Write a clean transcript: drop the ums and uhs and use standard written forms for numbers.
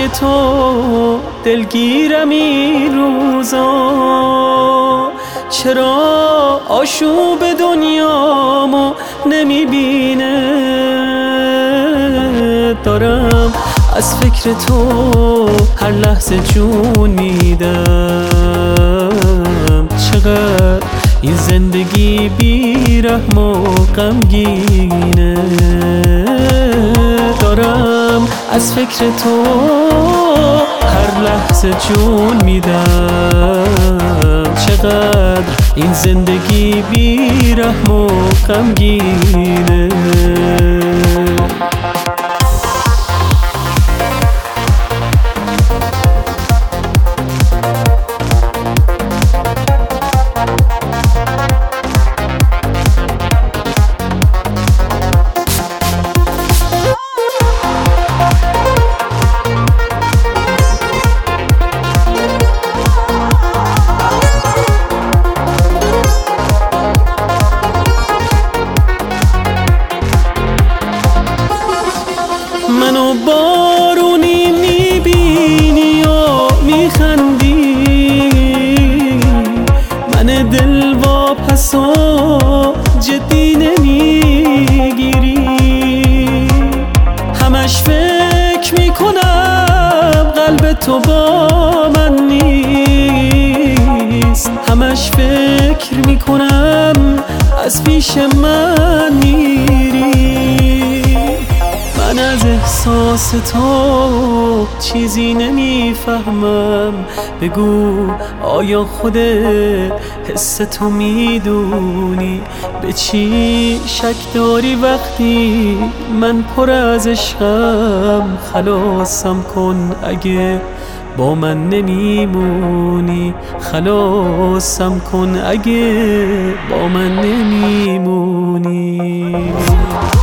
های تو دلگیرم این روزا، چرا آشوب دنیامو نمیبینه؟ دارم از فکر تو هر لحظه جون میدم. چقدر این زندگی بی‌رحم و غمگینه. دارم از فکر تو هر لحظه جون میدم. چقدر این زندگی بی‌رحم و غمگینه. منو بارونی میبینی و میخندی، من دل واپس و جدی نمیگیری. همش فکر میکنم قلب تو با من نیست، همش فکر میکنم از پیش من میری. من از احساس تو چیزی نمیفهمم، بگو آیا خودت حس تو میدونی؟ به چی شک داری وقتی من پر از عشقم؟ خلاصم کن اگه با من نمیمونی، خلاصم کن اگه با من نمیمونی.